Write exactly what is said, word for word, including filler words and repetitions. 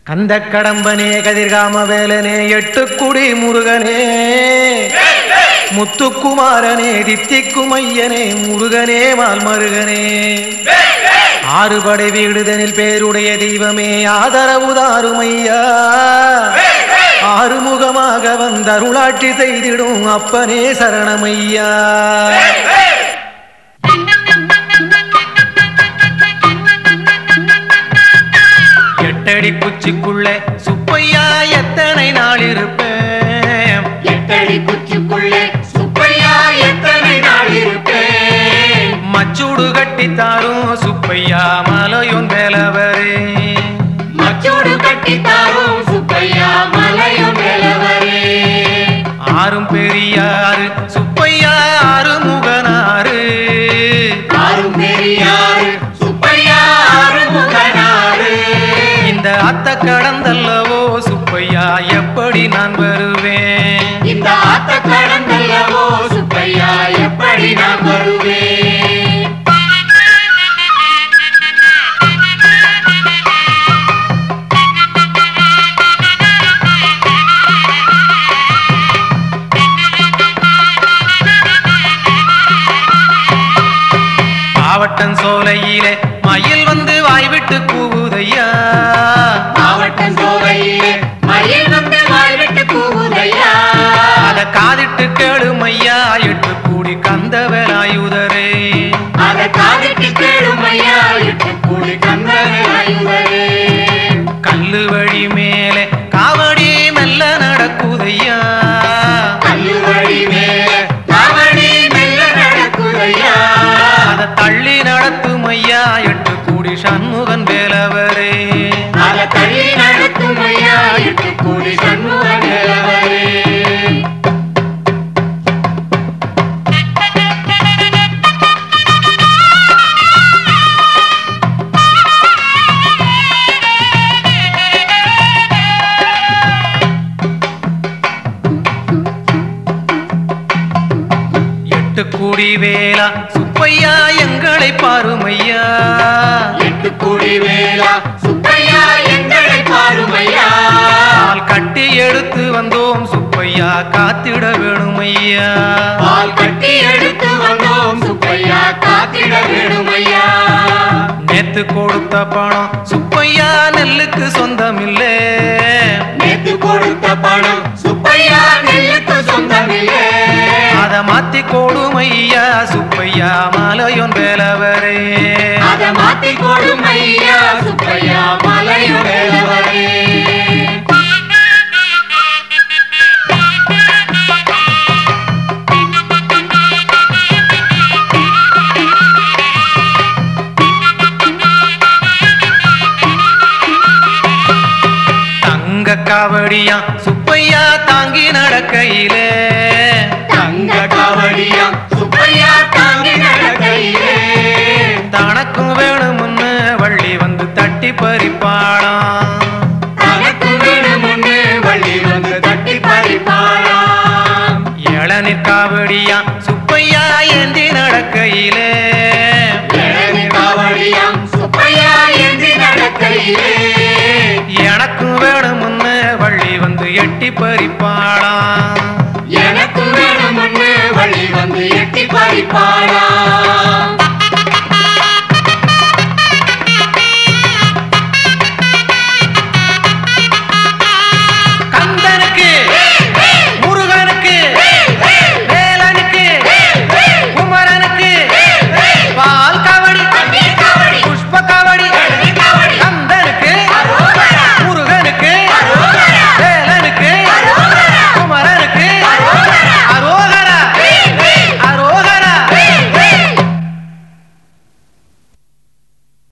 கந்த கடம்பனே கதிர்காம வேலனே எட்டுக்குடி முருகனே முத்துக்குமாரனே தித்திக்குமையனே முருகனே மால்மருகனே ஆறுபடை வீடுதனில் பேருடைய தெய்வமே ஆதரவுதாருமையா ஆறுமுகமாக வந்தருளாட்சி செய்திடும் அப்பனே சரணமையா எட்டடி குச்சிக்குள்ளே சுப்பையா எத்தனை நாள் இருப்பேன் எட்டடி குச்சிக்குள்ளே சுப்பையா எத்தனை நாள் இருப்பேன் மச்சூடு கட்டி தாரும் சுப்பையா மலையும் வேலவரே மச்சூடு கட்டி தாரும் சுப்பையா மலையும் வேலவரே ஆறும் பெரியாறு சுப்பையா ஆறுமுகனாறு ஆறும் பெரியாறு சுப்பையா ஆறுமுகனாறு இந்த அத்த கடந்தல்லவோ சுப்பையா எப்படி நான் வருவேன் இந்த ஆத்த கடந்தல்லவோ சுப்பையா எப்படி நான் வருவேன் மாவட்டம் சோலையிலே மயில் வந்து வாய்விட்டு கூவுதையா மாவட்டம் சோலையிலே மயில் வந்து வாய்விட்டு கூவுதையா அத காதிட்டு கேளுமையா எட்டு கூடி கந்த வேலாயுதரே அத காதிட்டு கேளுமையா எட்டு கூடி கந்த வேலாயுதரே கல்லு வழி மேலே காவடி மெல்ல நடக்குதையா கல்லு வழி மேலே காவடி மெல்ல நடக்குதையா அத தள்ளி நடத்துமையா எட்டு கூடி சண்முகன் வேலவரே அத தள்ளி நடத்துமையா எட்டு கூடி சண்முகன் வேலவரே எட்டு கூடி வேலா சுப்பையா எங்களை பாருமையா எட்டு கூடி வேலா சுப்பையா எங்களை பாருமையா பால் கட்டி எடுத்து வந்தோம் சுப்பையா காத்திட வேணுமையா பால் கட்டி எடுத்து வந்தோம் சுப்பையா காத்திட வேணுமையா நேத்து கொடுத்த பணம் சுப்பையா நெல்லுக்கு சொந்தமில்லே நேத்து கொடுத்த பணம் சுப்பையா நெல்லுக்கு சொந்தமில்லை அத மாத்தி கொடுமையா சுப்பையா மலையோன் வேலவரே அத மாத்தி கொடுமையா சுப்பையா மலையும் வேலவரே தங்க காவடியா சுப்பையா தாங்கி நடக்கையிலே தங்க காவடியா சுப்பையா தாங்கி நடக்கையிலே தனக்கும் வேணும்னு வள்ளி வந்து தட்டி பறிப்பாளாம் தனக்கு வேணும்னு வள்ளி வந்து தட்டி பறிப்பாளாம் இளநீர் காவடியா சுப்பையா ஏந்தி நடக்கையிலே